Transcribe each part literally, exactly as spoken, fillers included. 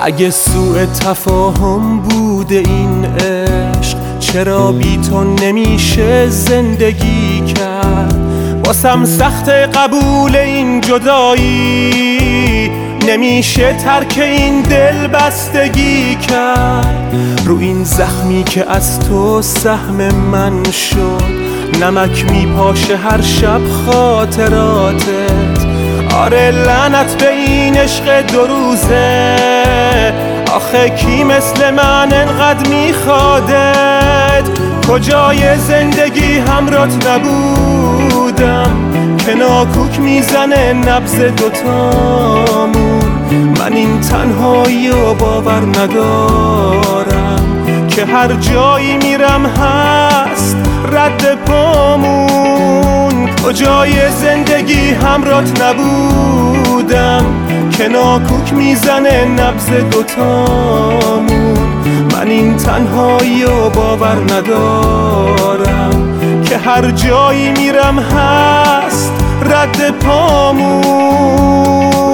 اگه سوء تفاهم بوده این عشق، چرا بی تو نمیشه زندگی کرد؟ واسم سخت قبول این جدایی، نمیشه ترک این دل بستگی کرد. رو این زخمی که از تو سهم من شد، نمک میپاشه هر شب خاطراتت. آره لعنت به این عشق دو روزه، آخه کی مثل من انقدر میخوادت؟ کجای زندگی همرات نبودم که ناکوک میزنه نبض دوتامون. من این تنهایی و باور ندارم که هر جایی میرم هست رد پامون. کجای زندگی همرات نبودم که ناکوک میزنه نبض دوتامون. من این تنهایی و باور ندارم که هر جایی میرم هست رد پامون.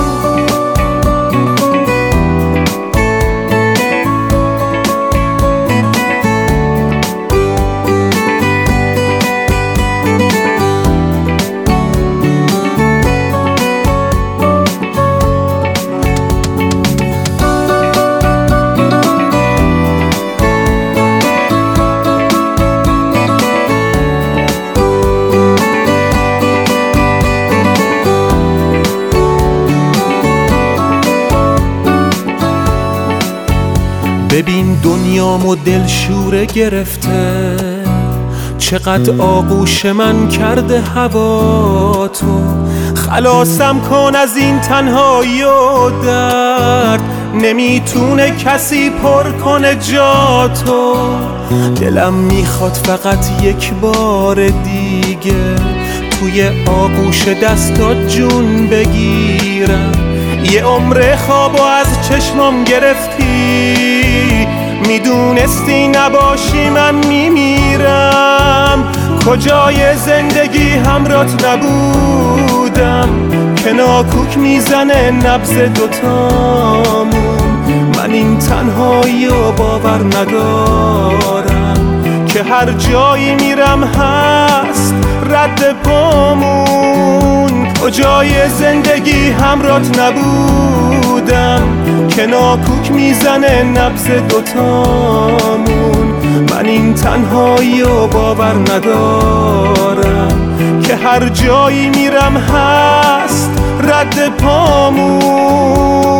ببین دنیامو دلشوره گرفته، چقدر آغوش من کرده هوا تو. خلاصم کن از این تنهایی و درد، نمیتونه کسی پر کنه جا تو. دلم میخواد فقط یک بار دیگه توی آغوش دستات جون بگیرم. یه عمر خوابو از چشمام گرفتی، میدونستی نباشی من میمیرم. کجای زندگی همرات نبودم که ناکوک میزنه نبض دوتامون. من این تنهایی و باور ندارم که هر جایی میرم هست رد پامون. کجای زندگی همرات نبودم که ناکوک میزنه نبض دوتامون. من این تنهایی و باور ندارم که هر جایی میرم هست رد پامون.